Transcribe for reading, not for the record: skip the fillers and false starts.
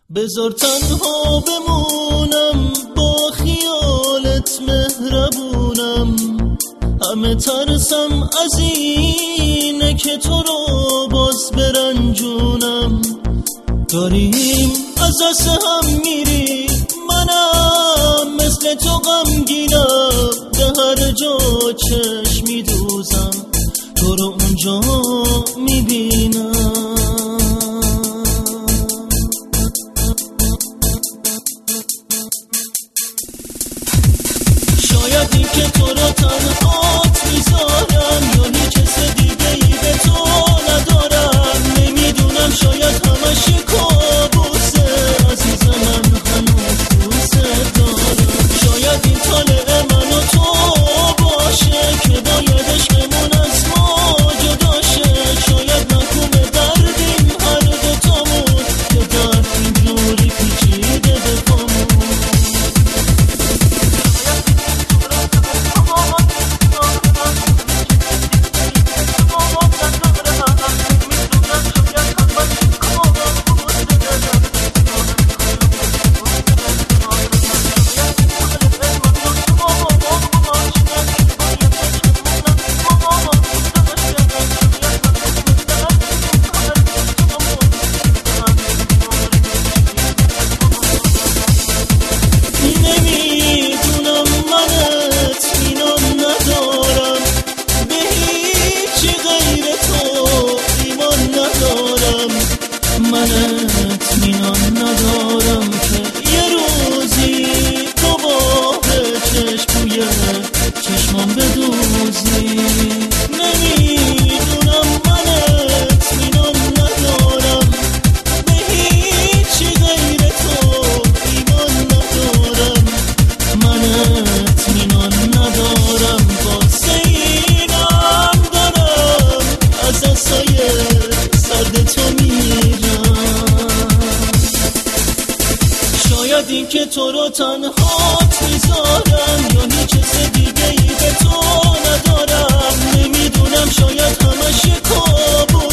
بذار تنها بمونم، با خیالت مهربونم. همه ترسم از اینه که تو رو باز برنجونم. داریم از دست هم میری، منم مثل تو غمگینم. به هر جا چشم میدوزم، تو رو اونجا میبینم. شاید این که تو رو تنهات میذارم، یا هیچ حس دیگه ای به تو ندارم. نمیدونم، شاید همش کابوسه. عزیز من هنوز دوست دارم. شاید این طالع من و تو باشه که باید عشقمون از ما جداشه. شاید محکوم دردیم هر دوتامون، که درد اینجوری پیچیده به پامون. من اطمینان ندارم که یه روزی تو با چشموی چشمام بدوزی. نمیدونم، من اطمینان ندارم، به هیچی غیر تو ایمان ندارم. من اطمینان ندارم، واسه اینم دارم از دستای سرد تو میرم. شاید این که تو رو تنهات میذارم، یا هیچ حس دیگه ای به تو ندارم. نمیدونم، شاید همش کابوسه.